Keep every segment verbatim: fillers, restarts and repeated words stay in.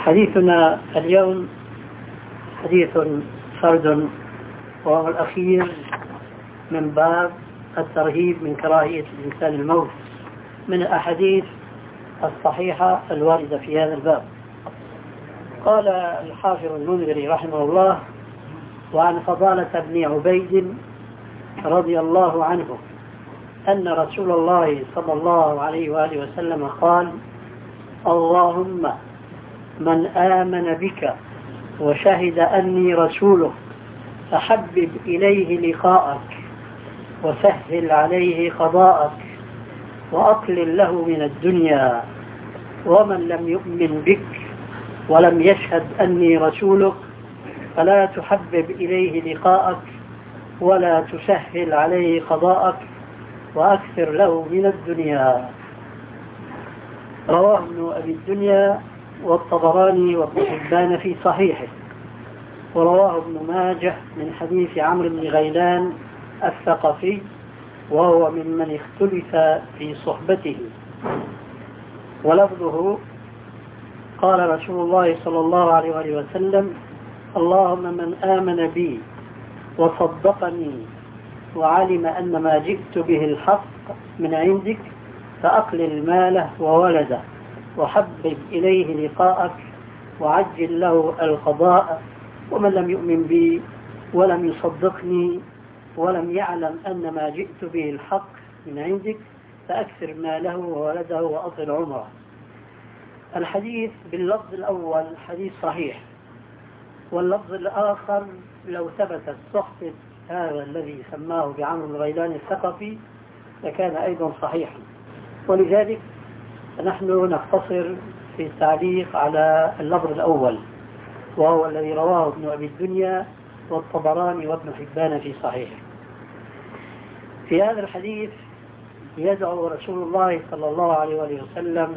حديثنا اليوم حديث فرد وهو الأخير من باب الترهيب من كراهية الإنسان الموت من الأحاديث الصحيحة الواردة في هذا الباب. قال الحافظ المنذري رحمه الله: وعن فضالة بن عبيد رضي الله عنه أن رسول الله صلى الله عليه وآله وسلم قال: اللهم من آمن بك وشهد أني رسوله فحبب إليه لقاءك وسهل عليه قضاءك وأقلل له من الدنيا، ومن لم يؤمن بك ولم يشهد أني رسولك فلا تحبب إليه لقاءك ولا تسهل عليه قضاءك وأكثر له من الدنيا. رواه ابن أبي الدنيا والطبراني وابن حبان في صحيحه، ورواه ابن ماجه من حديث عمرو بن غيلان الثقفي وهو ممن اختلف في صحبته. ولفظه: قال رسول الله صلى الله عليه وآله وسلم: اللهم من آمن بي وصدقني وعلم أن ما جئت به الحق من عندك فأقلل ماله وولده وحبب إليه لقاءك وعجل له القضاء، ومن لم يؤمن بي ولم يصدقني ولم يعلم أن ما جئت به الحق من عندك فأكثر ماله وولده وأطل عمره. الحديث باللفظ الأول حديث صحيح، واللفظ الآخر لو ثبتت صحبة هذا الذي سماه بعمرو بن غيلان الثقفي لكان أيضا صحيحا، ولذلك نحن نقتصر في التعليق على اللفظ الأول وهو الذي رواه ابن أبي الدنيا والطبراني وابن حبان في صحيحه. في هذا الحديث يدعو رسول الله صلى الله عليه وآله وسلم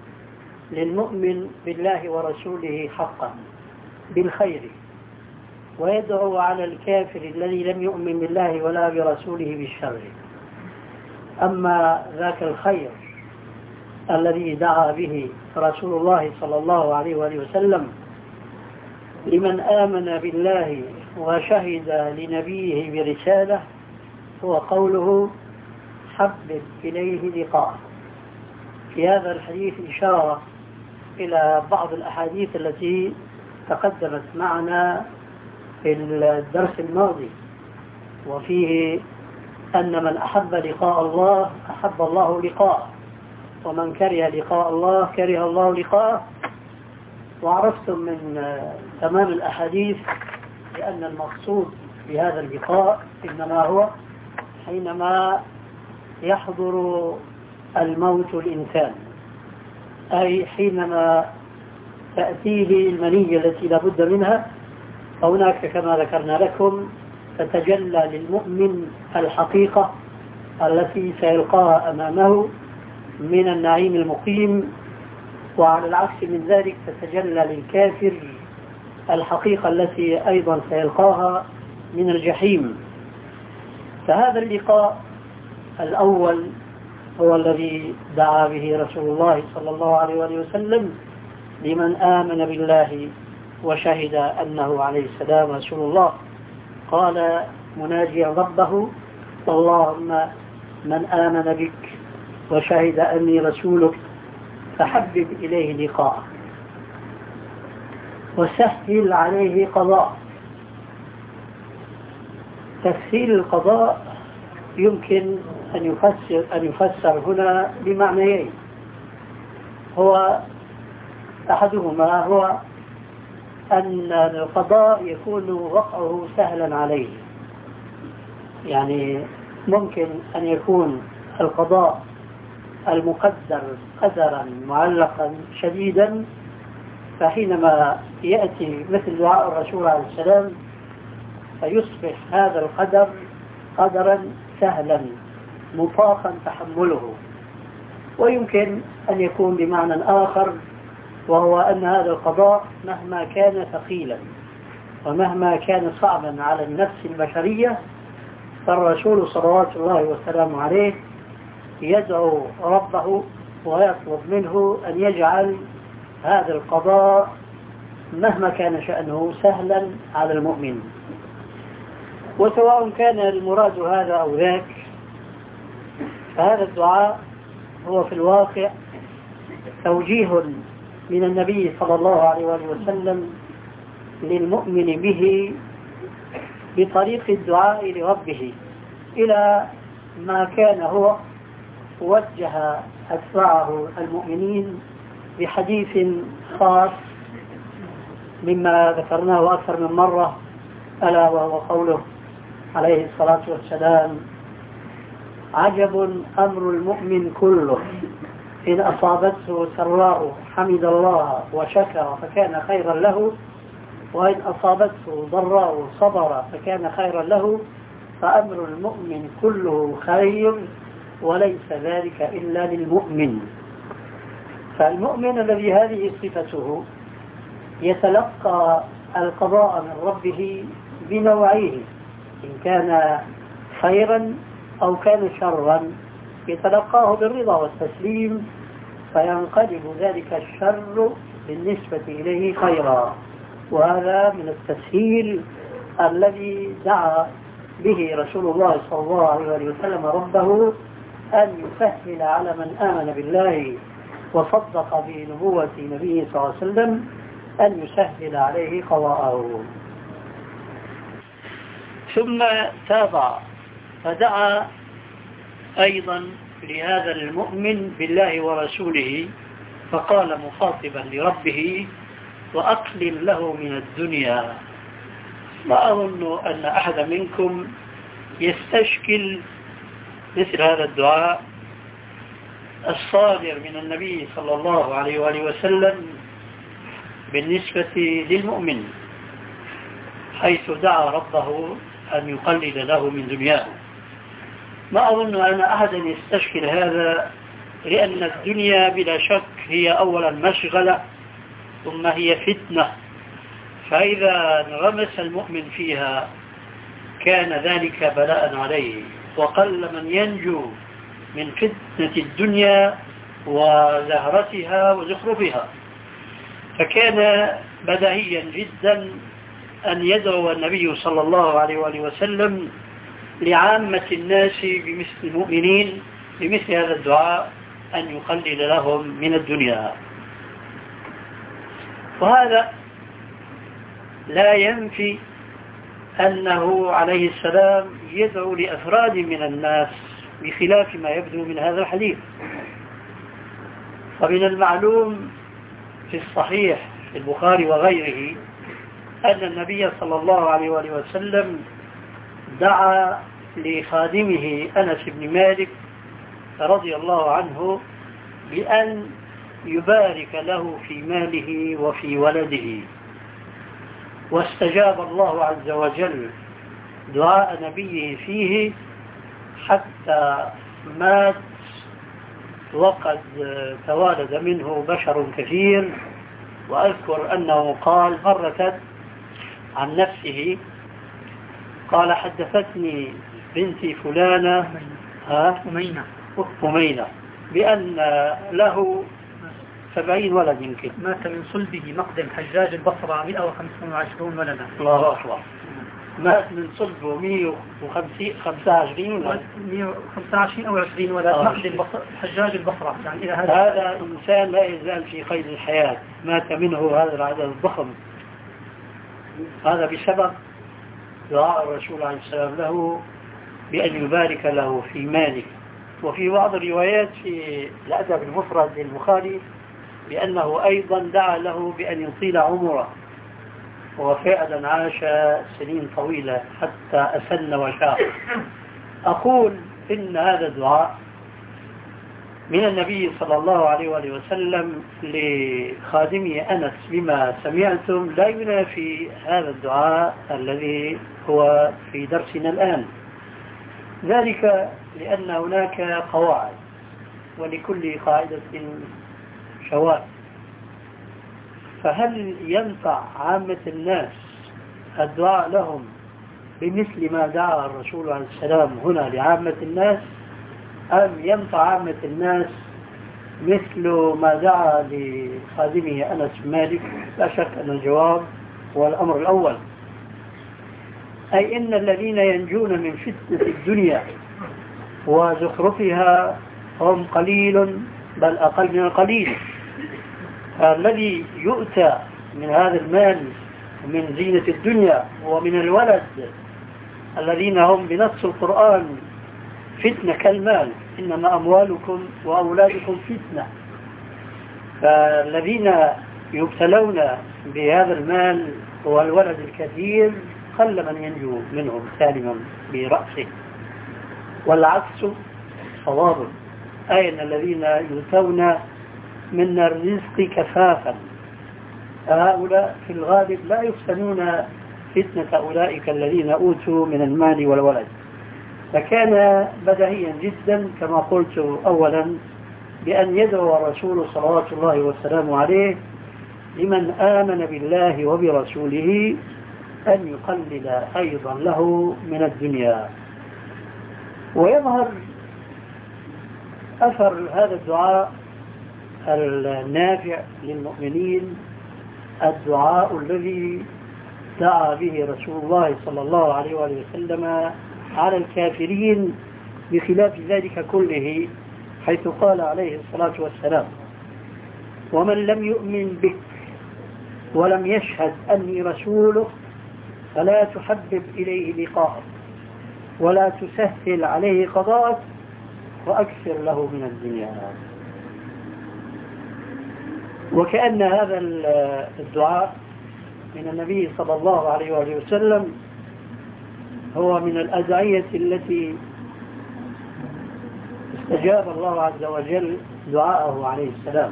للمؤمن بالله ورسوله حقا بالخير، ويدعو على الكافر الذي لم يؤمن بالله ولا برسوله بالشر. أما ذاك الخير الذي دعا به رسول الله صلى الله عليه وآله وسلم لمن آمن بالله وشهد لنبيه برسالة هو قوله: حبب إليه لقاءه. في هذا الحديث إشارة إلى بعض الأحاديث التي تقدمت معنا في الدرس الماضي، وفيه أن من أحب لقاء الله أحب الله لقاءه، ومن كره لقاء الله كره الله لقاءه. وعرفتم من تمام الأحاديث بأن المقصود بهذا اللقاء إنما هو حينما يحضر الموت الإنسان، أي حينما تأتيه المنية التي لا بد منها. هناك كما ذكرنا لكم تتجلى للمؤمن الحقيقة التي سيلقاها أمامه من النعيم المقيم، وعلى العكس من ذلك تتجلى للكافر الحقيقة التي أيضا سيلقاها من الجحيم. فهذا اللقاء الأول هو الذي دعا به رسول الله صلى الله عليه وآله وسلم لمن آمن بالله وشهد أنه عليه السلام رسول الله. قال مناجيا ربه: اللهم من آمن بك وشهد أني رسولك فحبب إليه لقاءك وسهل عليه قضاء. تسهيل القضاء يمكن أن يفسر, أن يفسر هنا بمعنيين. هو أحدهما هو أن القضاء يكون وقعه سهلا عليه، يعني ممكن أن يكون القضاء المقدر قدرا معلقا شديدا، فحينما يأتي مثل دعاء الرسول عليه السلام فيصبح هذا القدر قدرا سهلا مطاقا تحمله. ويمكن أن يكون بمعنى آخر، وهو أن هذا القضاء مهما كان ثقيلا ومهما كان صعبا على النفس البشرية فالرسول صلوات الله وسلامه عليه يدعو ربه ويطلب منه أن يجعل هذا القضاء مهما كان شأنه سهلا على المؤمن. وسواء كان المراد هذا أو ذاك، فهذا الدعاء هو في الواقع توجيه من النبي صلى الله عليه وآله وسلم للمؤمن به بطريق الدعاء لربه إلى ما كان هو وجه أتباعه المؤمنين بحديث خاص مما ذكرناه أكثر من مرة، ألا وهو قوله عليه الصلاة والسلام: عجب أمر المؤمن كله، إن أصابته سراء حمد الله وشكر فكان خيرا له، وإن أصابته ضراء صبر فكان خيرا له، فأمر المؤمن كله خير وليس ذلك إلا للمؤمن. فالمؤمن الذي هذه صفته يتلقى القضاء من ربه بنوعيه، إن كان خيرا أو كان شرا يتلقاه بالرضا والتسليم، فينقلب ذلك الشر بالنسبة إليه خيرا. وهذا من التسهيل الذي دعا به رسول الله صلى الله عليه وسلم ربه أن يسهل على من آمن بالله وصدق بنبوة نبيه صلى الله عليه وسلم أن يسهل عليه قضاءه. ثم تابع فدعا أيضا لهذا المؤمن بالله ورسوله، فقال مخاطبا لربه: وأقلل له من الدنيا. ما أظن أن أحد منكم يستشكل مثل هذا الدعاء الصادر من النبي صلى الله عليه وآله وسلم بالنسبة للمؤمن، حيث دعا ربه أن يقلل له من دنياه. ما أظن أن أحدا يستشكل هذا، لأن الدنيا بلا شك هي أولا مشغلة، ثم هي فتنة، فإذا انغمس المؤمن فيها كان ذلك بلاء عليه، وقل من ينجو من فتنة الدنيا وزهرتها وزخرفها. فكان بديهيا جدا أن يدعو النبي صلى الله عليه وآله وسلم لعامة الناس بمثل المؤمنين بمثل هذا الدعاء أن يقلل لهم من الدنيا. وهذا لا ينفي أنه عليه السلام يدعو لأفراد من الناس بخلاف ما يبدو من هذا الحديث. فمن المعلوم في الصحيح في البخاري وغيره أن النبي صلى الله عليه وآله وسلم دعا لخادمه أنس بن مالك رضي الله عنه بأن يبارك له في ماله وفي ولده، واستجاب الله عز وجل دعاء نبيه فيه حتى مات وقد توالد منه بشر كثير. وأذكر أنه قال مرة عن نفسه، قال: حدثتني بنتي فلانة أمينة أمينة بأن له سبعين ولد، يمكن مات من صلبه مقدم حجاج البصرة مئة وخمسة وعشرين ولدا. الله أكبر. مات من صلبه مئة وخمسة وعشرين ولد، مئة وخمسة وعشرين أو عشرين ولد مقدم حجاج البصرة. يعني إلى هذا هذا إنسان لا يزال في قيد الحياة، مات منه هذا العدد الضخم. هذا بسبب دعاء الرسول عليه السلام له بأن يبارك له في ماله. وفي بعض الروايات في الأدب المفرد للبخاري بأنه أيضا دعا له بأن يطيل عمره، وفعلا عاش سنين طويلة حتى أسن وشاء. أقول إن هذا الدعاء من النبي صلى الله عليه وآله وسلم لخادمه أنس بما سمعتم لا ينافي هذا الدعاء الذي هو في درسنا الآن، ذلك لأن هناك قواعد ولكل قاعدة شواذ. فهل ينفع عامة الناس الدعاء لهم بمثل ما دعا الرسول عليه السلام هنا لعامة الناس، أم ينفع عامة الناس مثل ما دعا لخادمه أنس بن مالك؟ لا شك أن الجواب هو الأمر الأول، أي إن الذين ينجون من فتنة الدنيا وزخرفها هم قليل، بل أقل من القليل. الذي يؤتى من هذا المال من زينة الدنيا ومن الولد الذين هم بنص القرآن فتنة كالمال، إنما أموالكم وأولادكم فتنة. فالذين يبتلون بهذا المال والولد الكثير قل من ينجو منهم سالما برأسه، والعكس صواب، أي أن الذين يؤتون من الرزق كفافا هؤلاء في الغالب لا يفتنون فتنة أولئك الذين أوتوا من المال والولد. فكان بديهيا جدا كما قلت أولا بأن يدعو الرسول صلوات الله والسلام عليه لمن آمن بالله وبرسوله أن يقلل أيضا له من الدنيا. ويظهر أثر هذا الدعاء النافع للمؤمنين، الدعاء الذي دعا به رسول الله صلى الله عليه وآله وسلم على الكافرين بخلاف ذلك كله، حيث قال عليه الصلاة والسلام: ومن لم يؤمن بك ولم يشهد أني رسوله فلا تحبب إليه لقاءك ولا تسهل عليه قضاءك وأكثر له من الدنيا. وكأن هذا الدعاء من النبي صلى الله عليه وآله وسلم هو من الأدعية التي استجاب الله عز وجل دعاءه عليه السلام،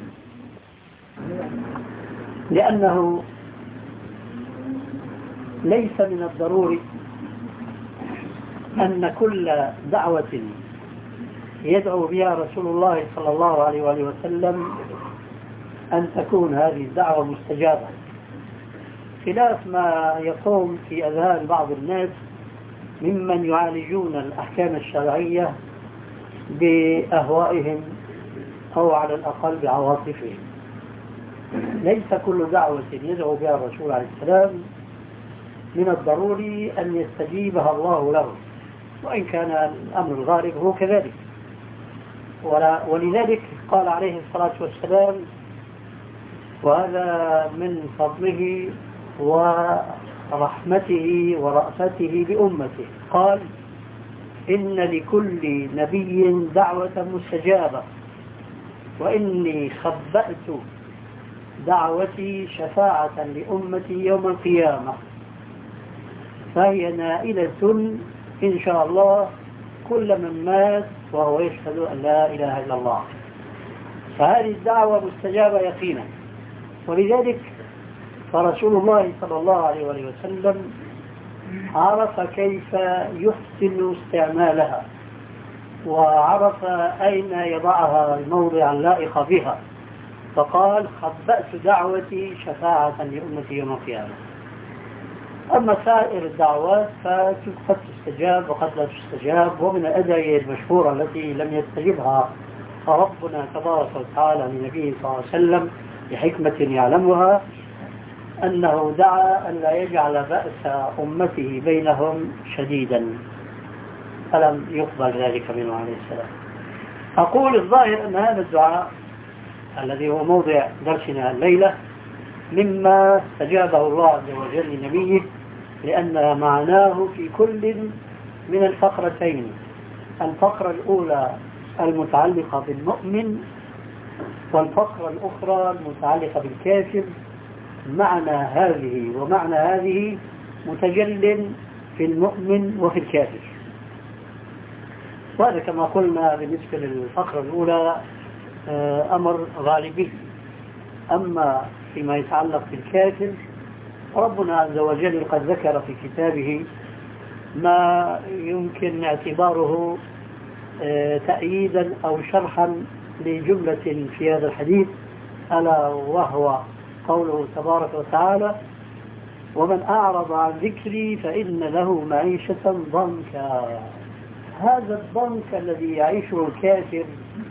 لأنه ليس من الضروري أن كل دعوة يدعو بها رسول الله صلى الله عليه وآله وسلم أن تكون هذه الدعوة مستجابة، خلاف ما يقوم في أذهان بعض الناس ممن يعالجون الأحكام الشرعية بأهوائهم أو على الأقل بعواطفهم. ليس كل دعوة يدعو بها الرسول عليه السلام من الضروري أن يستجيبها الله له، وإن كان الأمر الغالب هو كذلك. ولذلك قال عليه الصلاة والسلام، وهذا من فضله ورحمته ورأفته بأمته، قال: إن لكل نبي دعوة مستجابة وإني خبأت دعوتي شفاعة لأمتي يوم القيامة فهي نائلة إن شاء الله كل من مات وهو يشهد أن لا إله إلا الله. فهذه الدعوة مستجابة يقينا. ولذلك فرسول الله صلى الله عليه وسلم عرف كيف يحسن استعمالها، وعرف أين يضعها الموضع اللائق بها، فقال: خبأت دعوتي شفاعة لأمتي يوم القيامة. أما سائر الدعوات فقد تستجاب وقد لا تستجاب، ومن الأدعية المشهورة التي لم يستجبها ربنا تبارك وتعالى لنبيه صلى الله عليه وسلم بحكمة يعلمها أنه دعا أن لا يجعل بأس أمته بينهم شديدا، فلم يقبل ذلك منه عليه السلام. أقول الظاهر أن هذا الدعاء الذي هو موضع درسنا الليلة مما استجابه الله عز وجل لنبيه، لأن معناه في كل من الفقرتين، الفقرة الأولى المتعلقة بالمؤمن والفقرة الأخرى المتعلقة بالكافر. معنى هذه ومعنى هذه متجل في المؤمن وفي الكافر، وهذا كما قلنا بالنسبة للفقرة الأولى أمر غالبي. أما فيما يتعلق بالكافر ربنا عز وجل قد ذكر في كتابه ما يمكن اعتباره تأييدا أو شرحا لجملة في هذا الحديث، ألا وهو قوله تبارك وتعالى: ومن أعرض عن ذكري فإن له معيشة ضنكا. هذا الضنك الذي يعيشه الكافر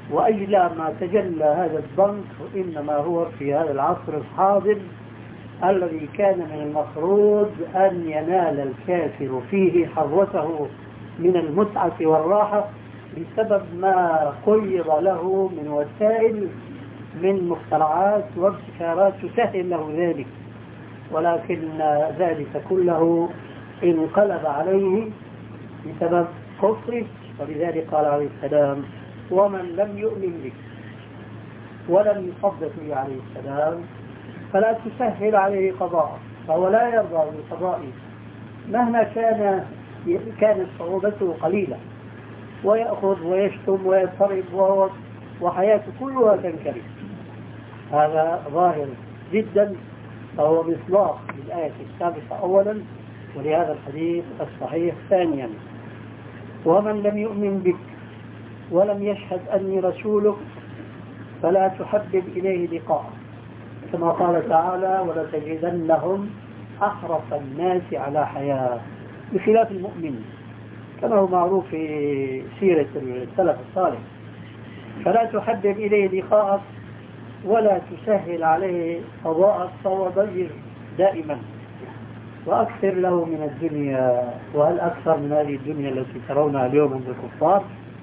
وأجلى ما تجلى هذا الضنك إنما هو في هذا العصر الحاضر الذي كان من المفروض أن ينال الكافر فيه حظوته من المتعة والراحة بسبب ما قيض له من وسائل من مخترعات وابتكارات تسهل له ذلك، ولكن ذلك كله انقلب عليه بسبب كفره. ولذلك قال عليه السلام: ومن لم يؤمن بك ولم يصدق لي عليه السلام فلا تسهل عليه قضاءه، فهو لا يرضى بقضائه مهما كان كانت صعوبته قليلة، ويأخذ ويشتم ويضطرب وهو وحياته كلها تنكرف. هذا ظاهر جدا، فهو مصداق للآية السابقة أولا، ولهذا الحديث الصحيح ثانيا: ومن لم يؤمن بك ولم يشهد أني رسولك فلا تحبب إليه لقاء، كما قال تعالى: ولتجدنهم أحرص الناس على حياة، بخلاف المؤمن كما هو معروف في سيرة السلف الصالح. فلا تحبب إليه لقاءك ولا تسهل عليه قضاءك، فهو ضير دائما وأكثر له من الدنيا. وهل أكثر من هذه الدنيا التي ترونها اليوم عند الكفار؟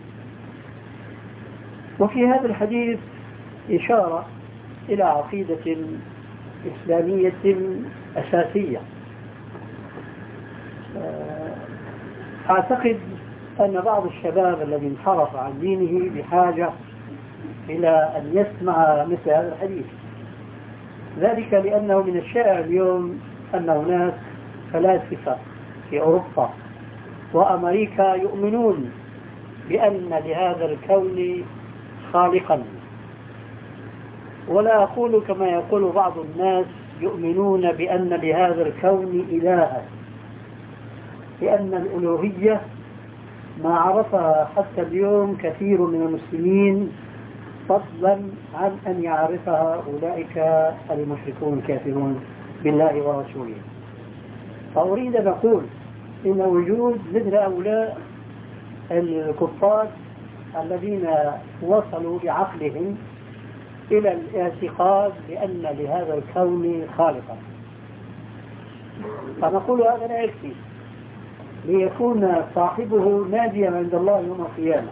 وفي هذا الحديث إشارة إلى عقيدة إسلامية أساسية. أعتقد أن بعض الشباب الذي انحرف عن دينه بحاجة إلى أن يسمع مثل هذا الحديث، ذلك لأنه من الشائع اليوم أن هناك فلاسفة في أوروبا وأمريكا يؤمنون بأن لهذا الكون خالقا، ولا أقول كما يقول بعض الناس يؤمنون بأن لهذا الكون إلها، لأن الألوهية ما عرفها حتى اليوم كثير من المسلمين، فضلا عن أن يعرفها أولئك المشركون الكافرون بالله ورسوله. فأريد أن أقول إن وجود مثل هؤلاء الكفار الذين وصلوا بعقلهم إلى الاعتقاد بأن لهذا الكون خالقا، فنقول هذا لا يكفي ليكون صاحبه ناجيا عند الله يوم القيامة،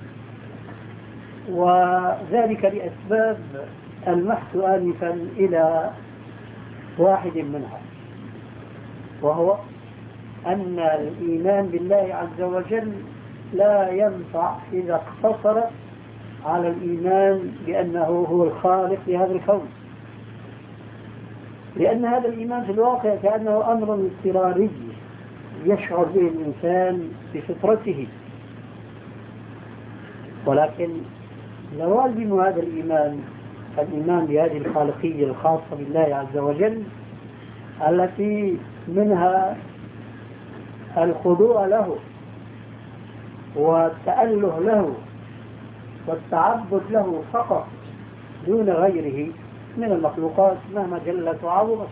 وذلك لأسباب المحث آنفا إلى واحد منها، وهو أن الإيمان بالله عز وجل لا ينفع إذا اقتصر على الإيمان بأنه هو الخالق لهذا الكون، لأن هذا الإيمان في الواقع كأنه أمر اضطراري يشعر به الإنسان بفطرته، ولكن لوازم هذا الإيمان الإيمان بهذه الخالقية الخاصة بالله عز وجل التي منها الخضوع له والتأله له والتعبد له فقط دون غيره من المخلوقات مهما جلت وعظمت.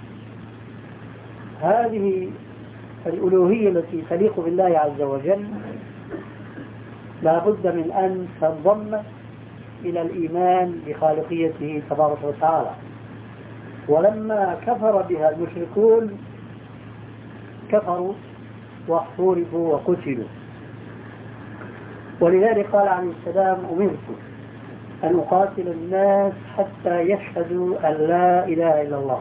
هذه الألوهية التي تليق بالله عز وجل لا بد من أن تنضم إلى الإيمان بخالقيته تبارك وتعالى. ولما كفر بها المشركون كفروا واحترقوا وقتلوا، ولذلك قال عليه السلام: أمرت أن أقاتل الناس حتى يشهدوا أن لا إله إلا الله.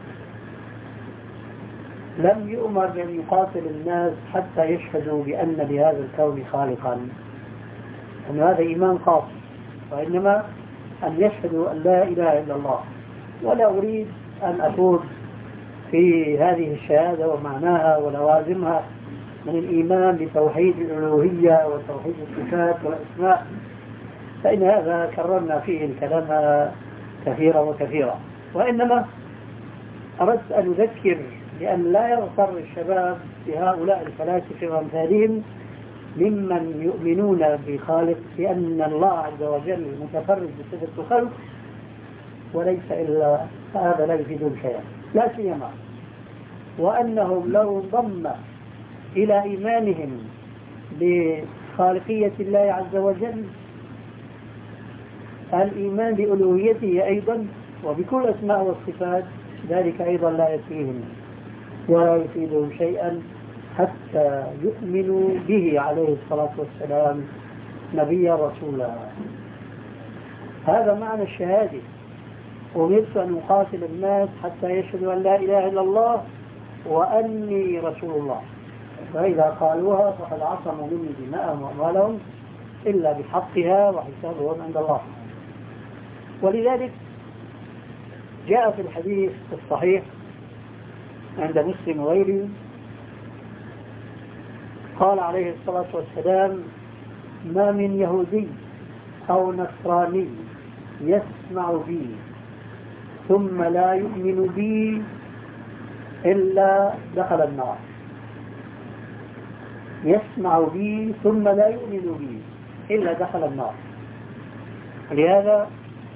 لم يؤمر بأن يقاتل الناس حتى يشهدوا بأن لهذا الكون خالقا، أن هذا إيمان خاص، وإنما أن يشهدوا أن لا إله إلا الله. ولا أريد أن أقول في هذه الشهادة ومعناها ولوازمها من الإيمان بتوحيد الألوهية وتوحيد الصفات والأسماء، فإن هذا كررنا فيه الكلام كثيرا وكثيرا، وإنما أردت أن أذكر لأن لا يغتر الشباب بهؤلاء الفلاسفة وأمثالهم ممن يؤمنون بخالق، لأن الله عز وجل متفرد بصفة الخلق وليس إلا هذا لا يفيدون شيئا، لا سيما وأنهم لو انضم إلى إيمانهم بخالقية الله عز وجل الإيمان بألوهيته أيضا وبكل أسماء والصفات، ذلك أيضا لا يكفيهم ولا يفيدهم شيئا حتى يؤمنوا به عليه الصلاة والسلام نبيا رسولا. هذا معنى الشهادة. أمرت أن أقاتل الناس حتى يشهدوا أن لا إله إلا الله وأني رسول الله، فإذا قالوها فقد عصموا مني دماءهم وأموالهم إلا بحقها وحسابهم عند الله. ولذلك جاء في الحديث الصحيح عند مسلم وغيره قال عليه الصلاة والسلام: ما من يهودي أو نصراني يسمع بي ثم لا يؤمن بي إلا دخل النار. يسمع بي ثم لا يؤمن بي إلا دخل النار. لهذا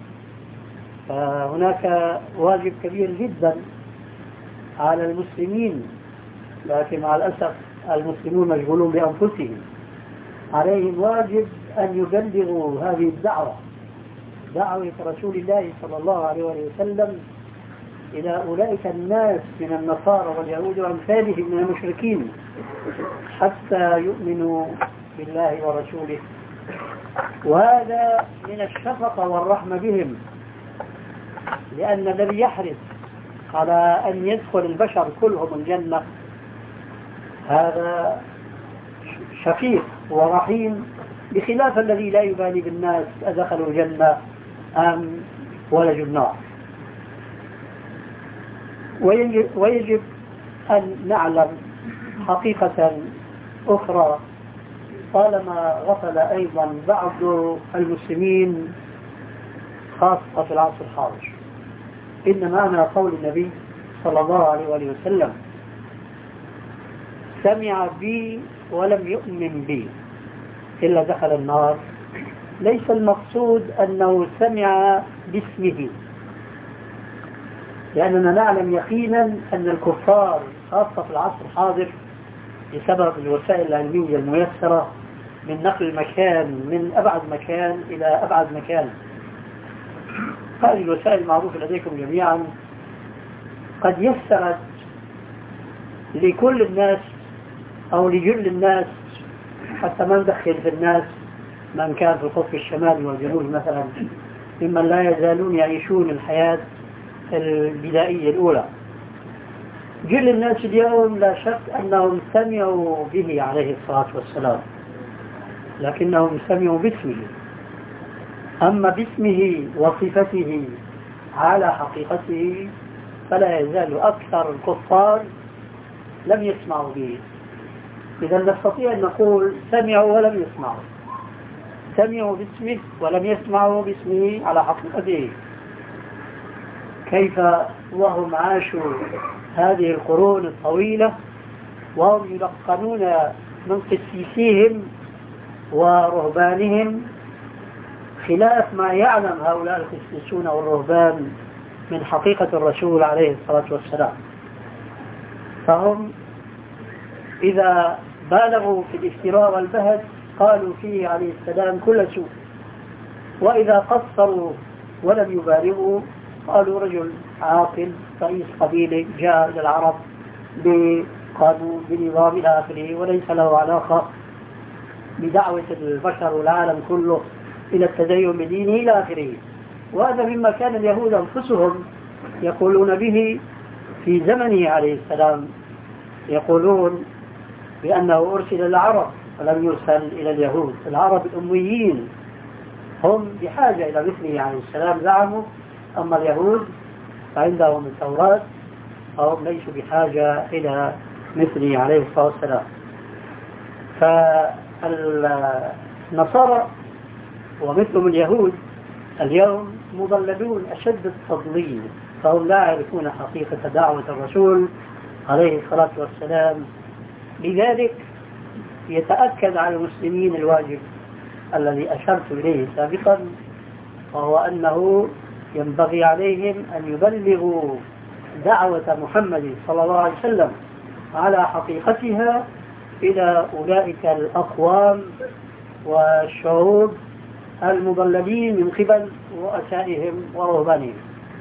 هناك واجب كبير جدا على المسلمين، لكن مع الأسف المسلمون مشغولون بأنفسهم. عليهم واجب أن يبلغوا هذه الدعوة، دعوة رسول الله صلى الله عليه وسلم إلى أولئك الناس من النصارى واليهود وأمثالهم من المشركين حتى يؤمنوا بالله ورسوله. وهذا من الشفقة والرحمة بهم، لأن الذي يحرص على أن يدخل البشر كلهم الجنة هذا شفيق ورحيم، بخلاف الذي لا يبالي بالناس أدخلوا الجنة أم ولجوا النار. ويجب أن نعلم حقيقة أخرى طالما غفل أيضا بعض المسلمين خاصة في العصر الحاضر. إن معنى قول النبي صلى الله عليه وسلم: سمع بي ولم يؤمن بي إلا دخل النار، ليس المقصود أنه سمع باسمه، لأننا نعلم يقينا أن الكفار خاصة في العصر الحاضر بسبب الوسائل العلمية الميسرة من نقل المكان من أبعد مكان إلى أبعد مكان، هذه الوسائل المعروفة لديكم جميعا قد يسرت لكل الناس أو لجل الناس، حتى ما ندخل في الناس من كان في القطب الشمالي والجنوبي مثلا ممن لا يزالون يعيشون الحياة البدائية الأولى. جل الناس اليوم لا شك أنهم سمعوا به عليه الصلاة والسلام، لكنهم سمعوا باسمه. أما باسمه وصفته على حقيقته فلا يزال أكثر الكفار لم يسمعوا به. إذا نستطيع أن نقول سمعوا ولم يسمعوا، سمعوا باسمه ولم يسمعوا باسمه على حقيقته. كيف وهم عاشوا هذه القرون الطويلة وهم يلقنون من قسيسيهم ورهبانهم خلاف ما يعلم هؤلاء القسيسون والرهبان من حقيقة الرسول عليه الصلاة والسلام. فهم إذا بالغوا في الافتراء والبهت قالوا فيه عليه السلام كل سوء، وإذا قصروا ولم يبالغوا قالوا رجل عاقل رئيس قبيلة جاء إلى العرب بقانون بنظام إلى آخره، وليس له علاقة بدعوة البشر والعالم كله إلى التدين بدينه إلى آخره. وهذا مما كان اليهود أنفسهم يقولون به في زمنه عليه السلام، يقولون بأنه أرسل العرب ولم يرسل إلى اليهود. العرب الأميين هم بحاجة إلى مثله عليه السلام زعموا، أما اليهود فعندهم التوراة فهم ليسوا بحاجة إلى مثله عليه الصلاة والسلام. فالنصارى ومثلهم اليهود اليوم مضللون أشد التضليل، فهم لا يعرفون حقيقة دعوة الرسول عليه الصلاة والسلام. لذلك يتأكد على المسلمين الواجب الذي أشرت إليه سابقا، وهو أنه ينبغي عليهم أن يبلغوا دعوة محمد صلى الله عليه وسلم على حقيقتها إلى أولئك الأقوام والشعوب المضللين من قبل رؤسائهم ورهبانهم.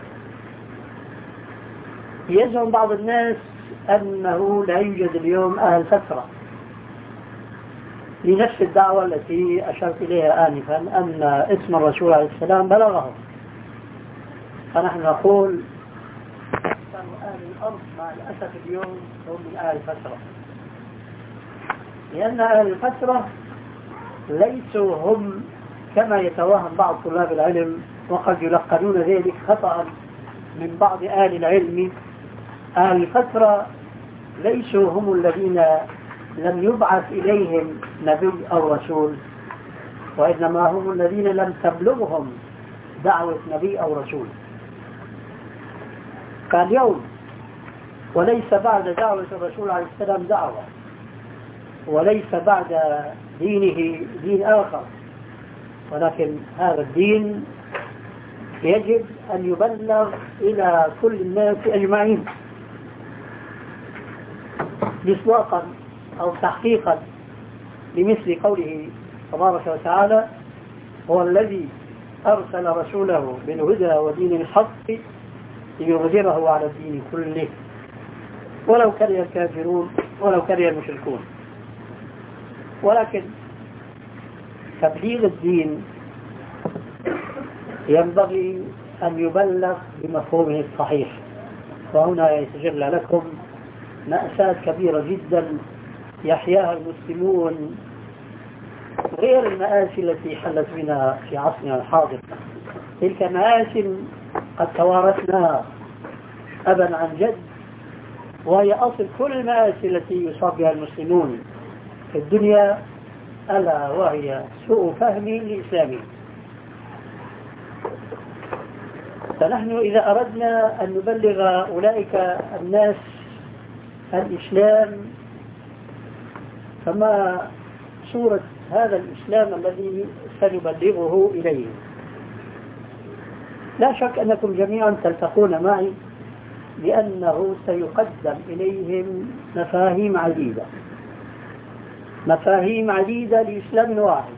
يزعم بعض الناس أنه لا يوجد اليوم أهل فترة، لنفس الدعوة التي أشرت إليها آنفا أن اسم الرسول عليه السلام بلغهم. فنحن نقول أهل الأرض مع الأسف اليوم هم من أهل الفترة، لأن أهل الفترة ليسوا هم كما يتوهم بعض طلاب العلم، وقد يلقنون ذلك خطأ من بعض أهل العلم. أهل الفترة ليسوا هم الذين لم يبعث إليهم نبي أو رسول، وإنما هم الذين لم تبلغهم دعوة نبي أو رسول. فاليوم وليس بعد دعوة الرسول عليه السلام دعوة، وليس بعد دينه دين آخر، ولكن هذا الدين يجب أن يبلغ إلى كل الناس أجمعين، مصداقا أو تحقيقا لمثل قوله تبارك وتعالى: هو الذي أرسل رسوله بالهدى ودين الحق ليظهره على الدين كله ولو كره الكافرون ولو كره المشركون. ولكن تبليغ الدين ينبغي أن يبلغ بمفهومه الصحيح. وهنا يتجلى لكم مأساة كبيرة جدا يحياها المسلمون، غير المآسي التي حلت بنا في عصرنا الحاضر. تلك مآسي قد توارثناها أبا عن جد، وهي أصل كل المآسي التي يصاب بها المسلمون في الدنيا، ألا وهي سوء فهم لإسلامه. فنحن إذا أردنا أن نبلغ أولئك الناس الإسلام، فما صورة هذا الإسلام الذي سنبلغه إليهم؟ لا شك أنكم جميعا تلتقون معي بأنه سيقدم إليهم مفاهيم عديدة، مفاهيم عديدة لإسلام واحد،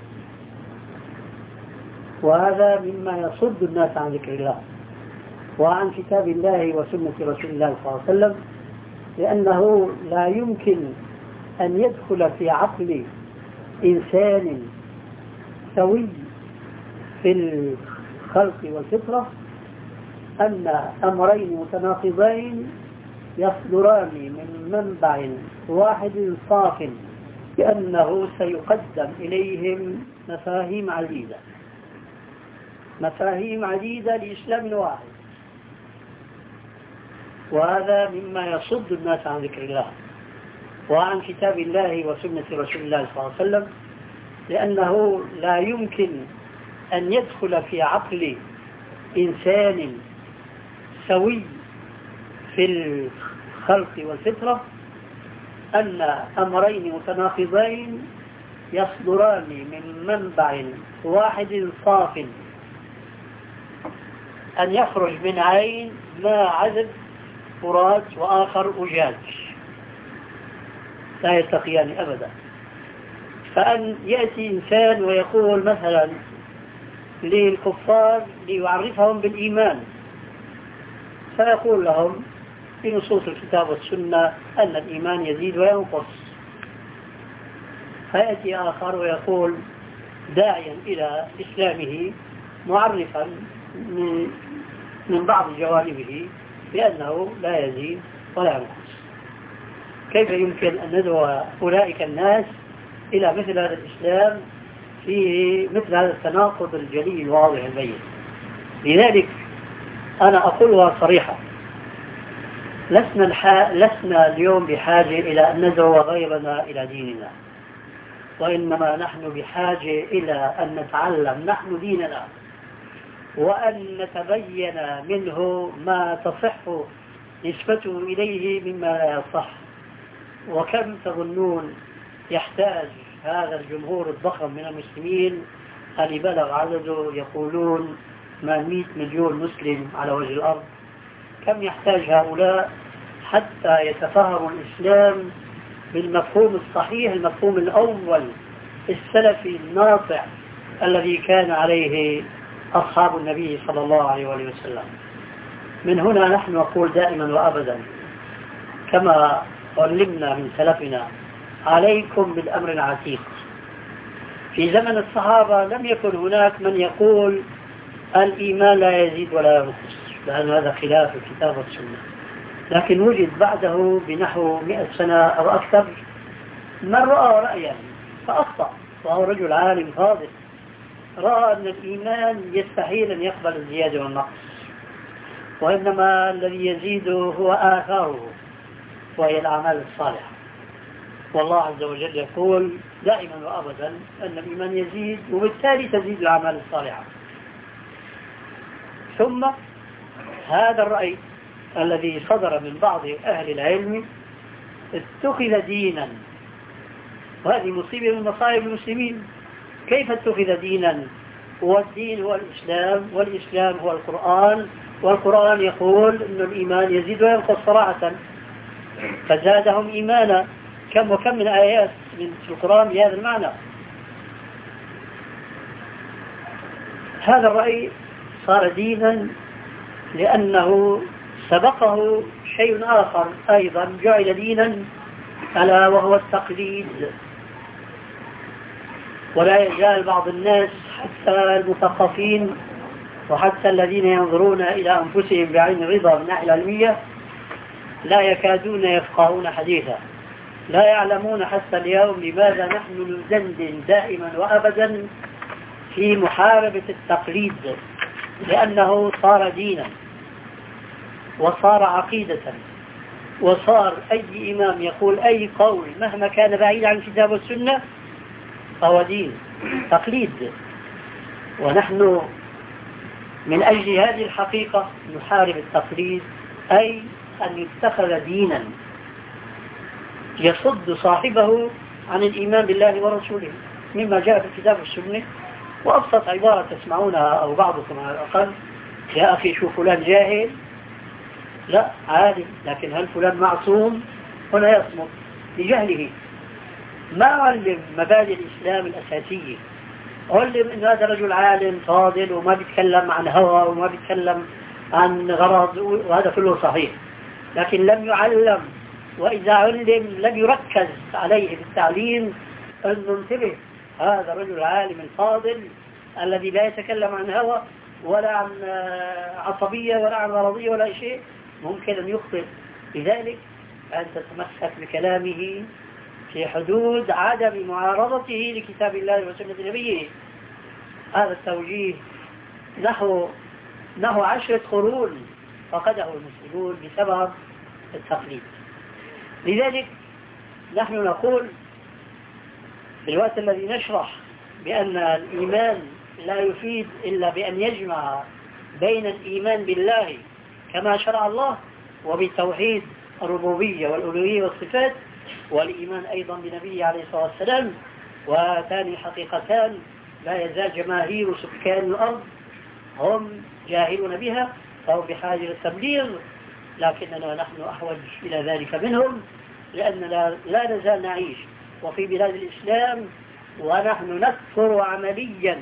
وهذا مما يصد الناس عن ذكر الله وعن كتاب الله وسنة رسول الله صلى الله عليه وسلم، لأنه لا يمكن أن يدخل في عقل إنسان سوي في الخلق والفطرة أن أمرين متناقضين يصدران من منبع واحد صاف، لأنه سيقدم إليهم مفاهيم عديدة، مفاهيم عديدة لإسلام واحد، وهذا مما يصد الناس عن ذكر الله وعن كتاب الله وسنة رسول الله صلى الله عليه وسلم، لأنه لا يمكن أن يدخل في عقل إنسان سوي في الخلق والفطرة أن أمرين متناقضين يصدران من منبع واحد صاف، أن يخرج من عين ما عذب فرات وآخر أجاج، لا يلتقيان أبدا. فأن يأتي إنسان ويقول مثلا للكفار ليعرفهم بالإيمان، فيقول لهم في نصوص الكتاب والسنة أن الإيمان يزيد وينقص، فيأتي آخر ويقول داعيا إلى إسلامه معرفا من بعض جوانبه بأنه لا يزيد ولا ينقص. كيف يمكن أن ندعو أولئك الناس إلى مثل هذا الإسلام في مثل هذا التناقض الجلي الواضح البين؟ لذلك أنا أقولها صريحة، لسنا, الح... لسنا اليوم بحاجة إلى أن ندعو غيرنا إلى ديننا، وإنما نحن بحاجة إلى أن نتعلم نحن ديننا وأن نتبين منه ما تصح نسبته إليه مما لا يصح. وكم تظنون يحتاج هذا الجمهور الضخم من المسلمين اللي بلغ عدده يقولون ما مئة مليون مسلم على وجه الأرض، كم يحتاج هؤلاء حتى يتفهموا الإسلام بالمفهوم الصحيح، المفهوم الأول السلفي الناطع الذي كان عليه أصحاب النبي صلى الله عليه وسلم. من هنا نحن نقول دائما وأبدا كما علمنا من سلفنا: عليكم بالأمر العتيق. في زمن الصحابة لم يكن هناك من يقول الإيمان لا يزيد ولا ينقص، لأن هذا خلاف الكتاب والسنة. لكن وجد بعده بنحو مئة سنة أو أكثر من رأى رأيا فأخطأ، وهو رجل عالم فاضل، رأى أن الإيمان يستحيل أن يقبل الزيادة والنقص، وإنما الذي يزيد هو آثاره وهي الأعمال الصالحة. والله عز وجل يقول دائما وأبدا أن الإيمان يزيد، وبالتالي تزيد الأعمال الصالحة. ثم هذا الرأي الذي صدر من بعض أهل العلم اتخذ دينا، وهذه مصيبة من مصائب المسلمين. كيف اتخذ دينا والدين هو الإسلام، والإسلام هو القرآن، والقرآن يقول أن الإيمان يزيد وينقص صراحة، فزادهم إيمانا. كم وكم من آيات من القرآن بهذا المعنى. هذا الرأي صار دينا لأنه سبقه شيء آخر أيضا جعل دينا، ألا وهو التقليد. ولا يزال بعض الناس حتى المثقفين وحتى الذين ينظرون إلى أنفسهم بعين الرضا من الناحية العلمية لا يكادون يفقهون حديثا، لا يعلمون حتى اليوم لماذا نحن نزندن دائما وأبدا في محاربة التقليد، لأنه صار دينا وصار عقيدة، وصار أي إمام يقول أي قول مهما كان بعيد عن الكتاب والسنة فهو دين تقليد. ونحن من أجل هذه الحقيقة نحارب التقليد، أي أن يتخذ دينا يصد صاحبه عن الإيمان بالله ورسوله مما جاء في الكتاب والسنة. وأبسط عبارة تسمعونها أو بعضكم على الأقل: يا أخي شوف فلان جاهل، لا عالم، لكن هل فلان معصوم؟ هنا يصمت لجهله، ما علم مبادئ الإسلام الأساسية، علم أن هذا رجل عالم فاضل وما بيتكلم عن هوى وما بيتكلم عن غرض، وهذا كله صحيح، لكن لم يعلم. وإذا علم لم يركز عليه بالتعليم أن ننتبه هذا الرجل العالم الفاضل الذي لا يتكلم عن هوى ولا عن عصبية ولا عن غرضية ولا شيء، ممكن أن يخطئ. لذلك أن تتمسك بكلامه في حدود عدم معارضته لكتاب الله وسنة نبيه. هذا التوجيه نحو نحو عشرة قرون فقده المسلمون بسبب التقليد. لذلك نحن نقول في الوقت الذي نشرح بأن الإيمان لا يفيد إلا بأن يجمع بين الإيمان بالله كما شرع الله وبتوحيد الربوبية والألوهية والصفات، والإيمان أيضا بنبيه عليه الصلاة والسلام، وثاني حقيقتان لا يزال جماهير سكان الأرض هم جاهلون بها فهم بحاجة للتبليغ، لكننا نحن أحوج إلى ذلك منهم، لأننا لا نزال نعيش وفي بلاد الإسلام ونحن نكفر عمليا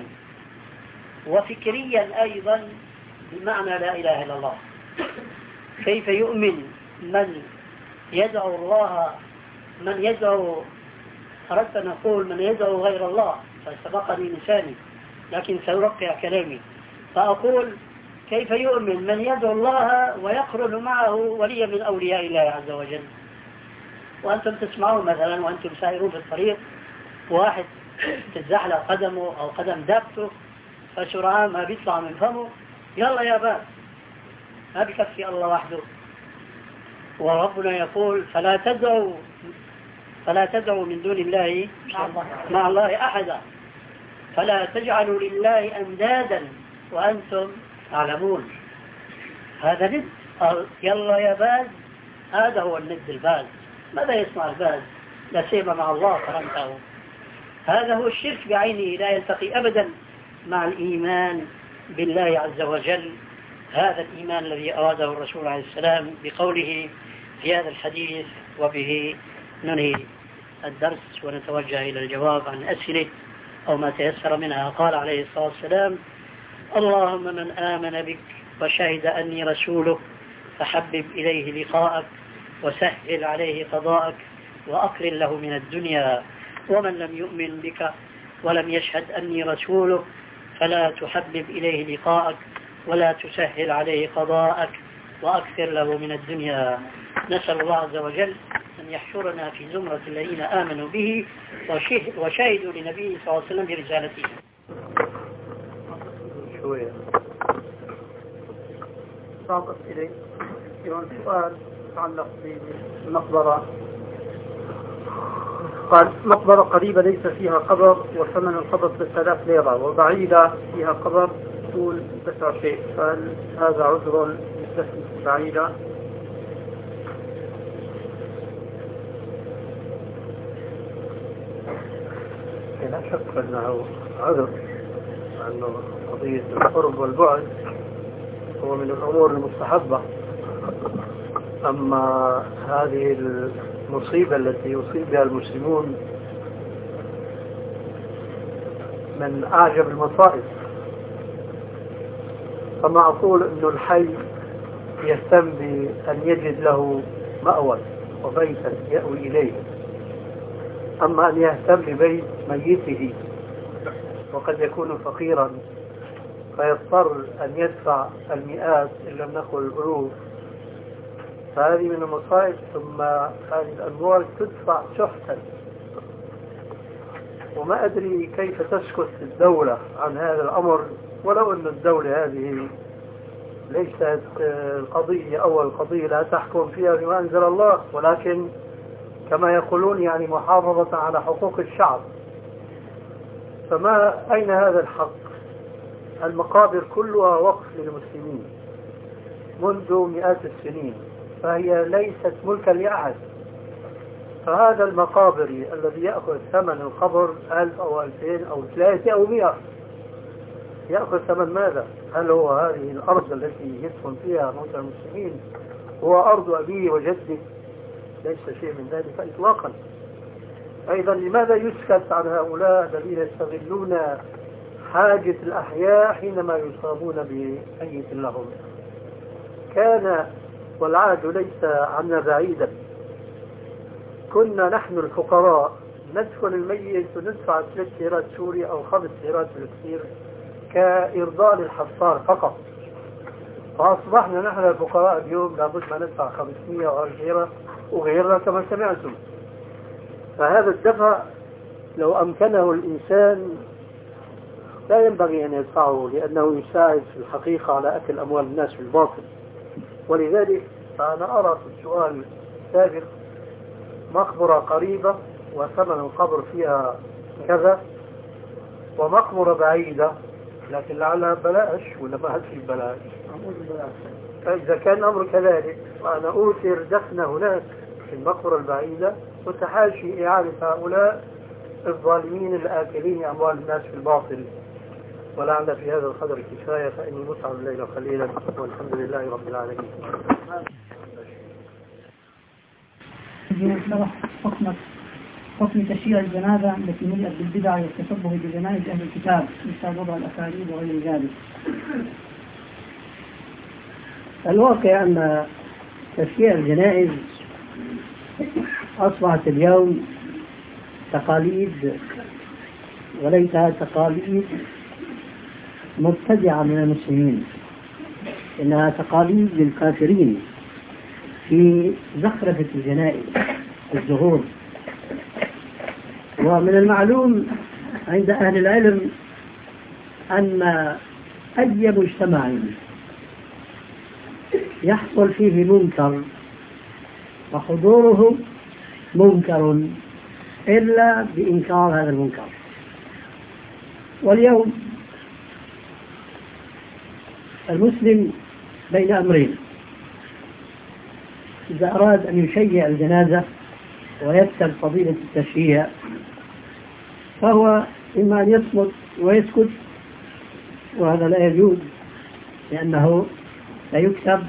وفكريا أيضا بمعنى لا إله إلا الله. كيف يؤمن من يدعو الله، من يدعو، أردت أن أقول من يدعو غير الله فسبقني لساني لكن سأرقع كلامي فأقول كيف يؤمن من يدعو الله ويقرن معه وليا من أولياء الله عز وجل؟ وأنتم تسمعون مثلا وأنتم سائرون في الطريق واحد تتزحلق قدمه أو قدم دابته فسرعان ما بيطلع من فمه يلا يا باب، ما بكفي الله وحده. وربنا يقول فلا تدعوا فلا تدعوا من دون الله مع الله أحدا، فلا تجعلوا لله أندادا وأنتم تعلمون. هذا ند، يلا يا باز، هذا هو الند الباز. ماذا يصنع الباز؟ لا سيما مع الله فرمته. هذا هو الشرك بعينه، لا يلتقي أبدا مع الإيمان بالله عز وجل. هذا الإيمان الذي أراده الرسول عليه السلام بقوله في هذا الحديث. وبه ننهي الدرس ونتوجه إلى الجواب عن أسئلة. أو ما تيسر منها. قال عليه الصلاة والسلام: اللهم من آمن بك وشهد أني رسولك فحبب إليه لقاءك وسهل عليه قضاءك وأقلل له من الدنيا، ومن لم يؤمن بك ولم يشهد أني رسولك فلا تحبب إليه لقاءك ولا تسهل عليه قضاءك وأكثر له من الدنيا. نسأل الله عز وجل أن يحشرنا في زمرة الذين آمنوا به وشهدوا لنبيه صلى الله عليه وسلم برسالته. شوية صعب إلي سؤال يتعلق بالمقبرة. قال: مقبرة قريبة ليس فيها قبر وثمن القبر بثلاث ليرة، وبعيدة فيها قبر طول تسع شيء، فهل هذا عذر للدفن بعيدة؟ لا شك أنه عذر، لأنه قضية القرب والبعد هو من الأمور المستحبة. أما هذه المصيبة التي يصيب بها المسلمون من أعجب المصائب، فما أقول أن الحي يهتم بأن يجد له مأوى وبيتا يأوي إليه، أما أن يهتم ببيت ميته وقد يكون فقيرا فيضطر أن يدفع المئات إن لم نقل الألوف، فهذه من المصائب. ثم هذه الأموال تدفع شحتا، وما أدري كيف تسكت الدولة عن هذا الأمر، ولو أن الدولة هذه ليست القضية أول قضية لا تحكم فيها بما أنزل الله، ولكن كما يقولون يعني محافظة على حقوق الشعب. فما أين هذا الحق؟ المقابر كلها وقف للمسلمين منذ مئات السنين، فهي ليست ملكا لأحد. فهذا المقابري الذي يأخذ ثمن القبر ألف أو ألفين أو ثلاثة أو مئة يأخذ ثمن ماذا؟ هل هو هذه الأرض التي يدفن فيها موتى المسلمين هو أرض أبيه وجده؟ ليس شيء من ذلك إطلاقا. أيضا لماذا يسكت عن هؤلاء الذين يستغلون حاجة الأحياء حينما يصابون بميت لهم؟ كان والعهد ليس عنا بعيدا، كنا نحن الفقراء ندفن الميت وندفع ثلاث ليرات سوري أو خمس ليرات بالكثير كإرضاء للحصار فقط، فأصبحنا نحن الفقراء اليوم لابد ما ندفع خمسمائة أو ألف ليرة وغيرها كما سمعتم. فهذا الدفع لو أمكنه الإنسان لا ينبغي أن يدفعه، لأنه يساعد في الحقيقة على أكل أموال الناس بالباطل. ولذلك فأنا أرى في السؤال السابق مقبرة قريبة وثمن القبر فيها كذا، ومقبرة بعيدة لكن لعلها بلاش ولا ما هتفي بلاش. فإذا كان الأمر كذلك فأنا أوثر دفن هناك في المقبرة البعيدة وتحاشي إعادة هؤلاء الظالمين الآكلين أموال الناس في الباطل. ولعل في هذا القدر كفاية، فإني متعب الليل قليلا والحمد لله رب العالمين. حكم حكم تشييع الجنازة التي ملئت بالبدع والتشبه بجنائز أهل الكتاب مثل وضع الأكاذيب وغير ذلك. الواقع أن تشييع الجنائز أصبحت اليوم تقاليد، وليس تقاليد مبتدعة من المسلمين، إنها تقاليد للكافرين في زخرفة الجنائز الزهور. ومن المعلوم عند أهل العلم أن أي مجتمع يحصل فيه منكر وحضوره منكر إلا بإنكار هذا المنكر. واليوم المسلم بين أمرين: إذا أراد أن يشيع الجنازة ويكسب فضيلة التشييع فهو إما أن يصمت ويسكت، وهذا لا يجوز لأنه لا يكسب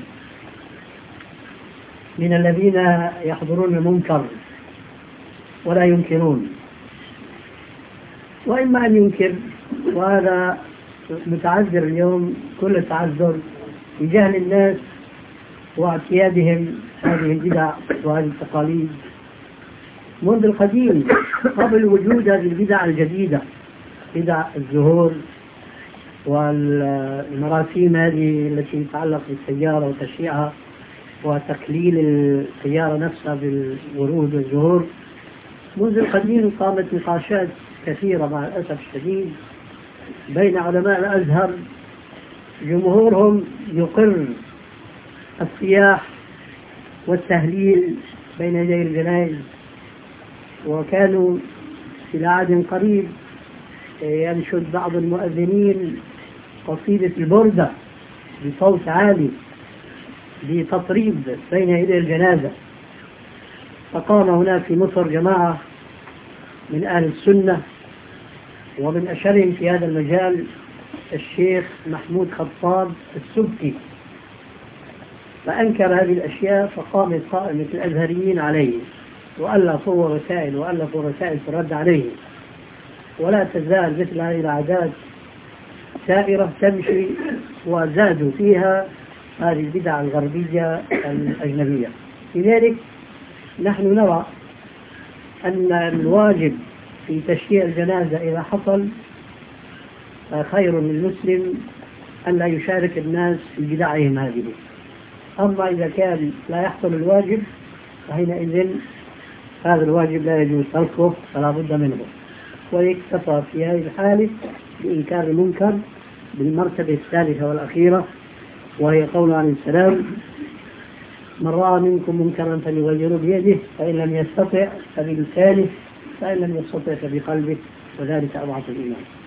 من الذين يحضرون المنكر ولا ينكرون. وإما أن ينكر، وهذا متعذر اليوم كل التعذر بجهل الناس واعتيادهم هذه البدع وهذه التقاليد منذ القديم قبل وجود هذه البدع الجديدة، بدع الزهور والمراسيم هذه التي تتعلق بالسيارة وتشييعها وتقليل السيارة نفسها بالورود والزهور. منذ القديم قامت نقاشات كثيرة مع الأسف الشديد بين علماء الأزهر جمهورهم يقر الصياح والتهليل بين يدي الجنائز، وكانوا في عهد قريب ينشد بعض المؤذنين قصيدة البردة بصوت عالي بتطريب بين يدي الجنازة. فقام هناك في مصر جماعة من أهل السنة، ومن أشهرهم في هذا المجال الشيخ محمود خطاب السبكي، فأنكر هذه الأشياء، فقام قائمة الأزهريين عليه وألفوا رسائل وألفوا رسائل في الرد عليه. ولا تزال مثل هذه العادات سائرة تمشي، وزادوا فيها هذه البدع الغربية الأجنبية. لذلك نحن نرى أن الواجب في تشييع الجنازة إذا حصل خير للمسلم أن لا يشارك الناس في بدعهم هذه. أما إذا كان لا يحصل الواجب فحينئذ هذا الواجب لا يجوز تركه فلا بد منه، ويكتفى في هذه الحالة بإنكار المنكر بالمرتبة الثالثة والأخيرة، وهي قول عليه السلام: من رأى منكم منكرا فليغيره بيده، فإن لم يستطع فبلسانه، فإن لم يستطع فبقلبه، وذلك أضعف الإيمان.